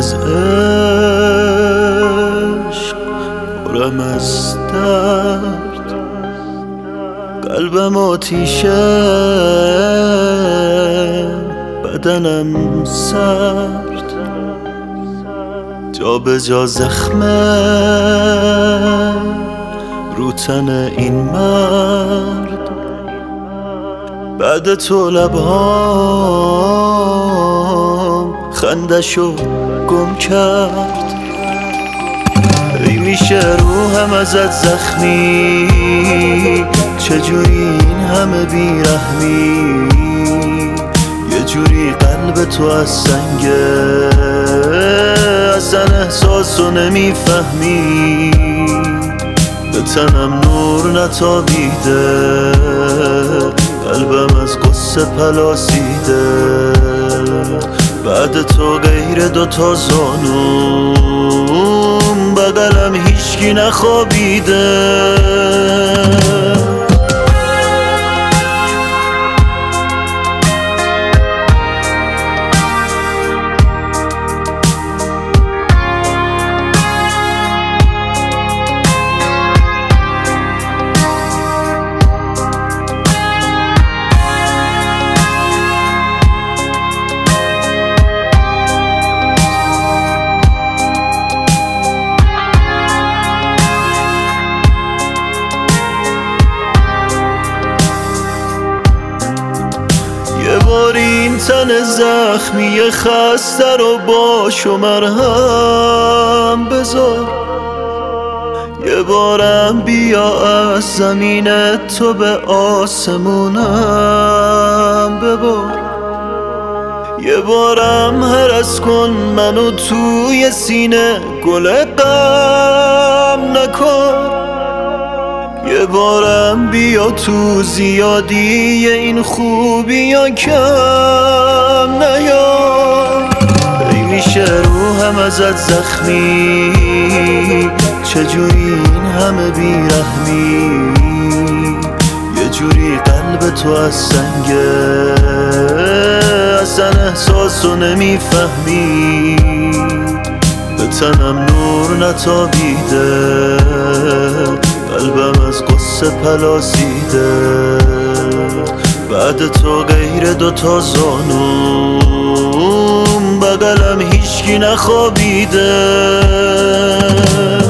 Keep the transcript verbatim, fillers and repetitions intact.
از عشق، پرم از درد، قلبم آتیشه، بدنم سرد، جا به جا زخمه رو تن این مرد. بعد تو لبهام خندشو گم کرد. ای میشه روحم ازت زخمی، چجوری این همه بیرحمی، یه جوری قلب تو از سنگه، اصلا احساسو نمیفهمی. به تنم نور نتابیده، قلبم از قصه پلاسیده. بعد تو غیر دوتا زانوم، بغلم هیچکی نخوابیده. یه بار این تن زخمی خسته رو باش و مرهم بذار، یه بارم بیا از زمین تو به آسمونم ببار. یه بارم هرس کن منو توی سینه گل غم نکن. یه بارم بیا تو زیادی این خوبی یا کم نیار. ای میشه روحم ازت زخمی، چجوری این همه بیرحمی، یه جوری قلب تو از سنگه، اصلا احساسو نمیفهمی. به تنم نور نتابیده، قلبم از قصه پلاسیده. بعد تو غیر دوتا زانوم، بغلم هیچکی نخوابیده.